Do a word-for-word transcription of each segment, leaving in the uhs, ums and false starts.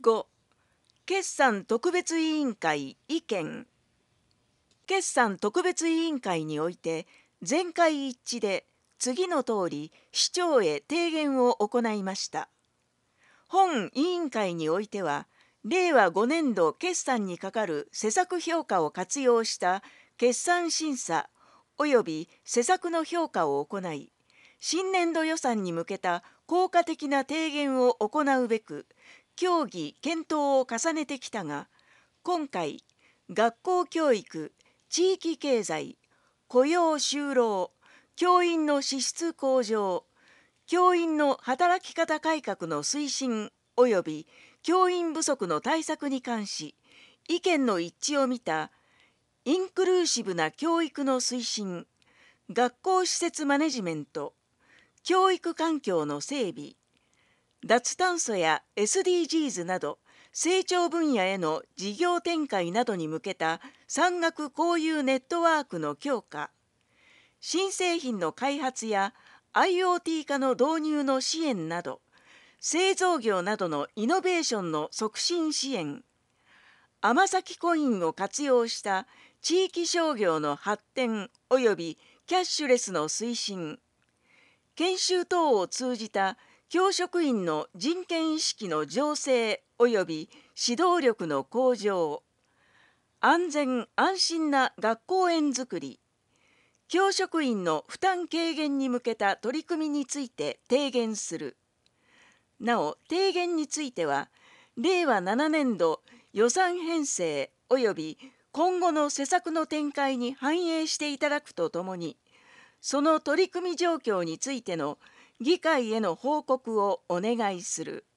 ご、決算特別委員会意見。決算特別委員会において全会一致で次の通り市長へ提言を行いました。本委員会においてはれいわごねんど決算にかかる施策評価を活用した決算審査及び施策の評価を行い、新年度予算に向けた効果的な提言を行うべく協議検討を重ねてきたが、今回学校教育、地域経済、雇用就労、教員の資質向上、教員の働き方改革の推進及び教員不足の対策に関し意見の一致を見たインクルーシブな教育の推進、学校施設マネジメント、教育環境の整備、脱炭素や エスディージーズ など成長分野への事業展開などに向けた産学交流ネットワークの強化、新製品の開発や アイオーティー 化の導入の支援など、製造業などのイノベーションの促進支援、尼崎コインを活用した地域商業の発展及びキャッシュレスの推進、研修等を通じた教職員の人権意識の醸成及び指導力の向上、安全安心な学校園づくり、教職員の負担軽減に向けた取り組みについて提言する。なお、提言については、れいわななねんど予算編成及び今後の施策の展開に反映していただくとともに、その取り組み状況についての議会への報告をお願いする。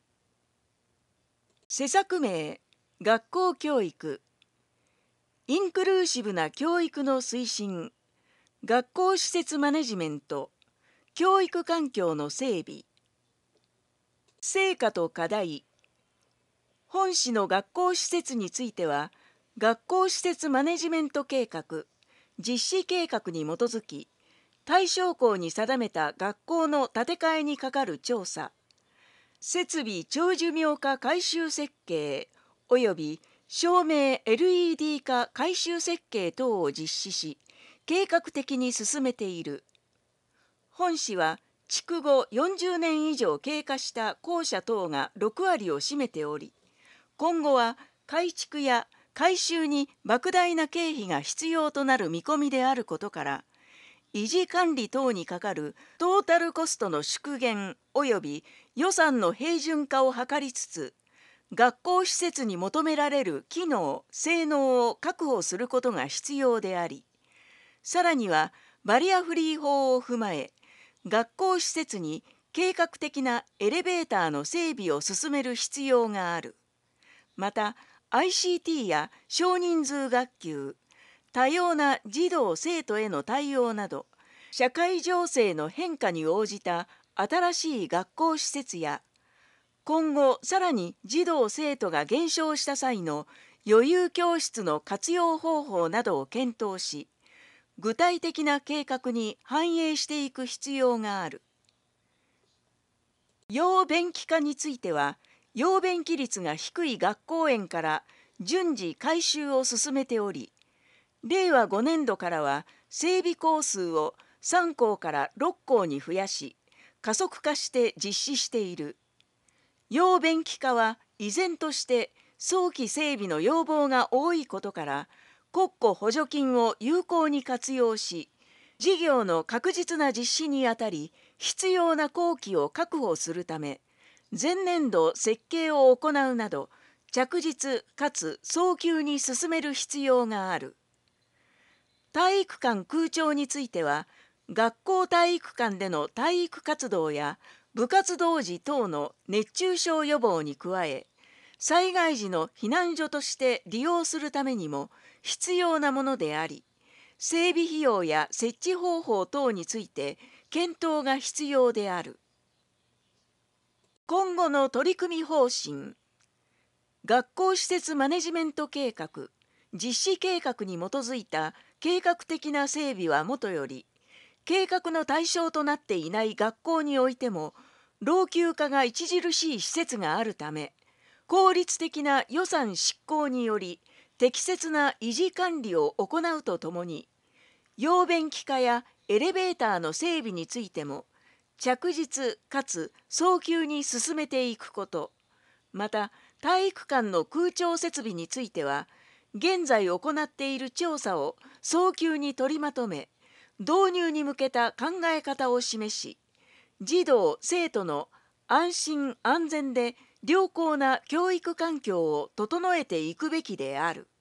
施策名、学校教育。インクルーシブな教育の推進、学校施設マネジメント、教育環境の整備。成果と課題。本市の学校施設については、学校施設マネジメント計画、実施計画に基づき、対象校に定めた学校の建て替えにかかる調査、設備長寿命化改修設計及び照明 エルイーディー 化改修設計等を実施し、計画的に進めている。本市は築後よんじゅうねん以上経過した校舎等がろくわりを占めており、今後は改築や改修に莫大な経費が必要となる見込みであることから、維持管理等にかかるトータルコストの縮減及び予算の平準化を図りつつ、学校施設に求められる機能・性能を確保することが必要であり、さらにはバリアフリー法を踏まえ、学校施設に計画的なエレベーターの整備を進める必要がある。また アイシーティー や少人数学級、多様な児童生徒への対応など、社会情勢の変化に応じた新しい学校施設や、今後さらに児童生徒が減少した際の余裕教室の活用方法などを検討し、具体的な計画に反映していく必要がある。要便期化については、要便期率が低い学校園から順次改修を進めており、れいわごねんどからは整備校数をさんこうからろっこうに増やし、加速化して実施している。要便期化は依然として早期整備の要望が多いことから、国庫補助金を有効に活用し、事業の確実な実施にあたり必要な工期を確保するため、前年度設計を行うなど着実かつ早急に進める必要がある。体育館空調については、学校体育館での体育活動や部活動時等の熱中症予防に加え、災害時の避難所として利用するためにも必要なものであり、整備費用や設置方法等について検討が必要である。今後の取り組み方針。学校施設マネジメント計画、実施計画に基づいた計画的な整備はもとより、計画の対象となっていない学校においても老朽化が著しい施設があるため、 効率的な予算執行により適切な維持管理を行うとともに、用便器化やエレベーターの整備についても着実かつ早急に進めていくこと、また体育館の空調設備については現在行っている調査を早急に取りまとめ、導入に向けた考え方を示し、児童生徒の安心安全で良好な教育環境を整えていくべきである。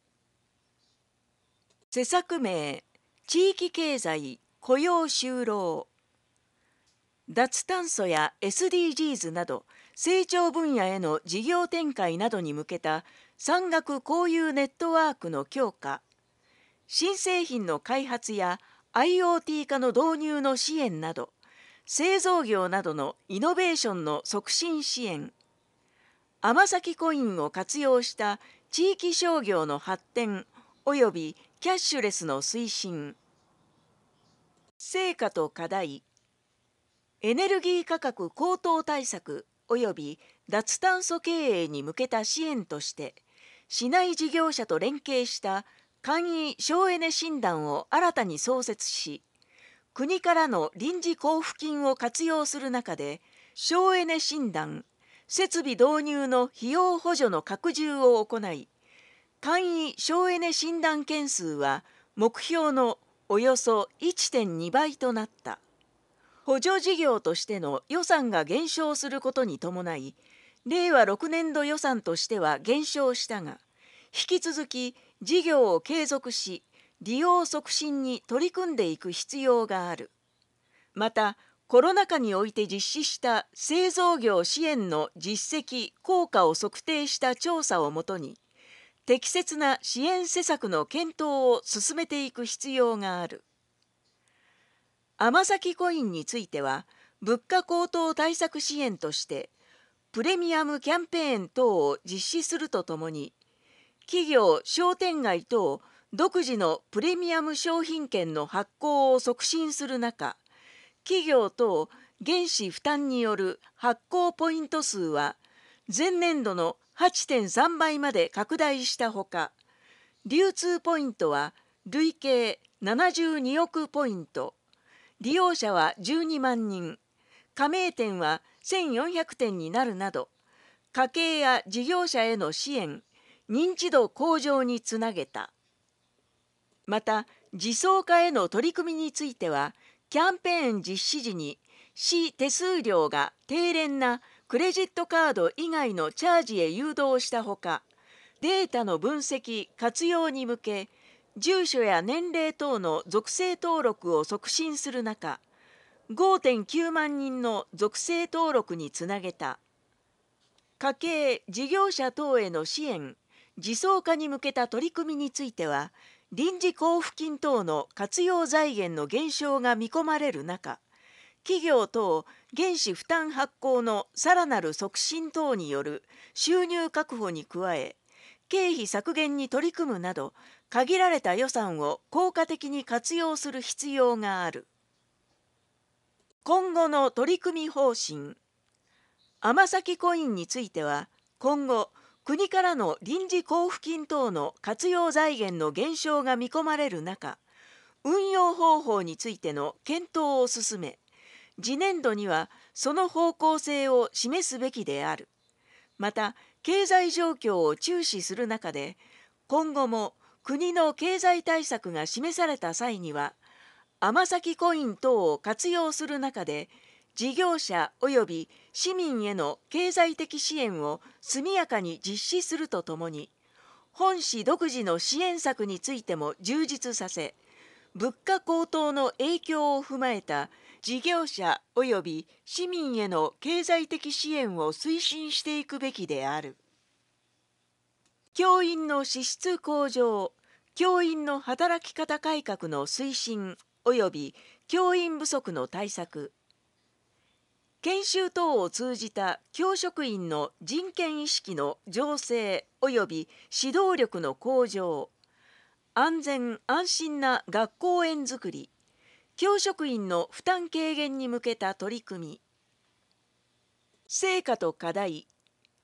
施策名、地域経済雇用就労。脱炭素や エスディージーズ など成長分野への事業展開などに向けた産学交流ネットワークの強化、新製品の開発や アイオーティー 化の導入の支援など、製造業などのイノベーションの促進支援、尼崎コインを活用した地域商業の発展及びキャッシュレスの推進。成果と課題、エネルギー価格高騰対策及び脱炭素経営に向けた支援として、市内事業者と連携した簡易省エネ診断を新たに創設し、国からの臨時交付金を活用する中で、省エネ診断、設備導入の費用補助の拡充を行い、簡易省エネ診断件数は目標のおよそ いってんに 倍となった。補助事業としての予算が減少することに伴い、れいわろくねんど予算としては減少したが、引き続き事業を継続し、利用促進に取り組んでいく必要がある。また、コロナ禍において実施した製造業支援の実績・効果を測定した調査をもとに、適切な支援施策の検討を進めていく必要がある。尼崎コインについては、物価高騰対策支援として、プレミアムキャンペーン等を実施するとともに、企業・商店街等独自のプレミアム商品券の発行を促進する中、企業等原資負担による発行ポイント数は前年度の はちてんさん 倍まで拡大したほか、流通ポイントは累計ななじゅうにおくポイント、利用者はじゅうにまんにん、加盟店はせんよんひゃくてんになるなど、家計や事業者への支援、認知度向上につなげた。また、自走化への取り組みについては、キャンペーン実施時に市手数料が低廉なクレジットカード以外のチャージへ誘導したほか、データの分析・活用に向け、住所や年齢等の属性登録を促進する中、ごてんきゅうまんにんの属性登録につなげた。家計・事業者等への支援、自走化に向けた取り組みについては、臨時交付金等の活用財源の減少が見込まれる中、企業等原資負担発行のさらなる促進等による収入確保に加え、経費削減に取り組むなど、限られた予算を効果的に活用する必要がある。今後の取り組み方針。尼崎コインについては、今後、国からの臨時交付金等の活用財源の減少が見込まれる中、運用方法についての検討を進め、次年度にはその方向性を示すべきである。また、経済状況を注視する中で、今後も国の経済対策が示された際には、尼崎コイン等を活用する中で、事業者及び市民への経済的支援を速やかに実施するとともに、本市独自の支援策についても充実させ、物価高騰の影響を踏まえた事業者及び市民への経済的支援を推進していくべきである。教員の資質向上、教員の働き方改革の推進及び教員不足の対策、研修等を通じた教職員の人権意識の醸成及び指導力の向上、安全・安心な学校園づくり、教職員の負担軽減に向けた取り組み。成果と課題。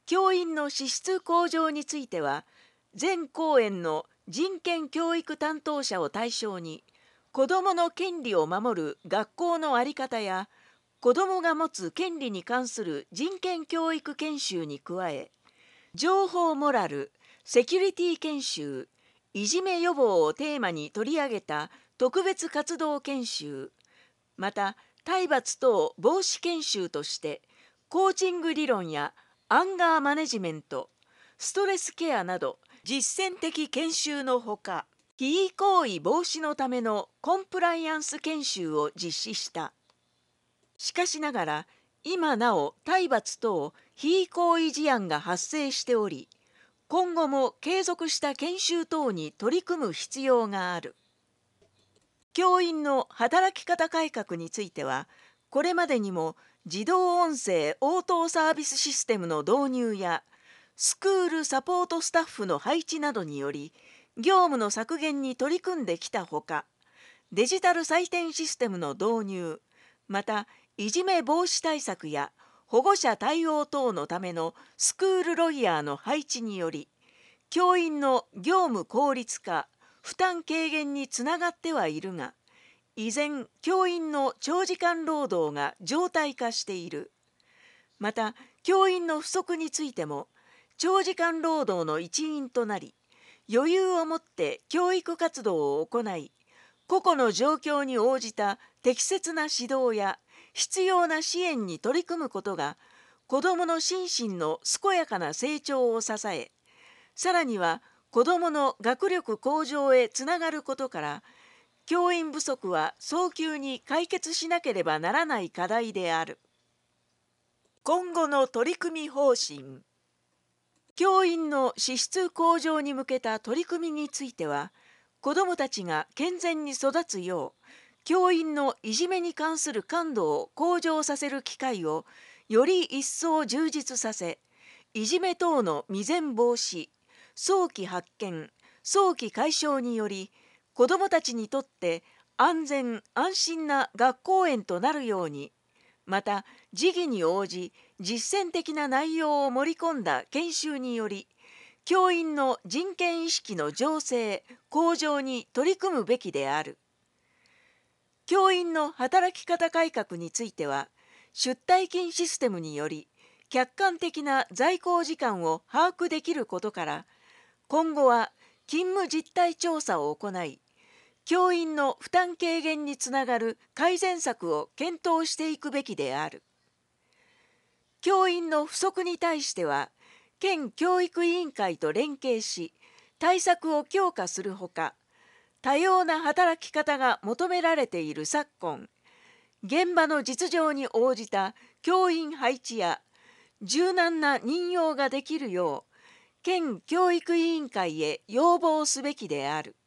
教員の資質向上については、全校園の人権教育担当者を対象に、子どもの権利を守る学校の在り方や、子どもが持つ権利に関する人権教育研修に加え、情報モラル、セキュリティ研修、いじめ予防をテーマに取り上げた特別活動研修、また体罰等防止研修として、コーチング理論やアンガーマネジメント、ストレスケアなど実践的研修のほか、非行為防止のためのコンプライアンス研修を実施した。しかしながら、今なお体罰等非行為事案が発生しており、今後も継続した研修等に取り組む必要がある。教員の働き方改革については、これまでにも自動音声応答サービスシステムの導入や、スクールサポートスタッフの配置などにより、業務の削減に取り組んできたほか、デジタル採点システムの導入、またいじめ防止対策や保護者対応等のためのスクールロイヤーの配置により、教員の業務効率化、負担軽減につながってはいるが、依然教員の長時間労働が常態化している。また教員の不足についても、長時間労働の一因となり、余裕を持って教育活動を行い、個々の状況に応じた適切な指導や必要な支援に取り組むことが、子どもの心身の健やかな成長を支え、さらには子どもの学力向上へつながることから、教員不足は早急に解決しなければならない課題である。今後の取り組み方針。教員の資質向上に向けた取り組みについては、子どもたちが健全に育つよう、教員のいじめに関する感度を向上させる機会をより一層充実させ、いじめ等の未然防止、早期発見、早期解消により、子どもたちにとって安全安心な学校園となるように、また時宜に応じ実践的な内容を盛り込んだ研修により、教員の人権意識の醸成・向上に取り組むべきである。教員の働き方改革については、出退勤システムにより客観的な在校時間を把握できることから、今後は勤務実態調査を行い、教員の負担軽減につながる改善策を検討していくべきである。教員の不足に対しては、県教育委員会と連携し、対策を強化するほか、多様な働き方が求められている昨今、現場の実情に応じた教員配置や柔軟な任用ができるよう、県教育委員会へ要望すべきである。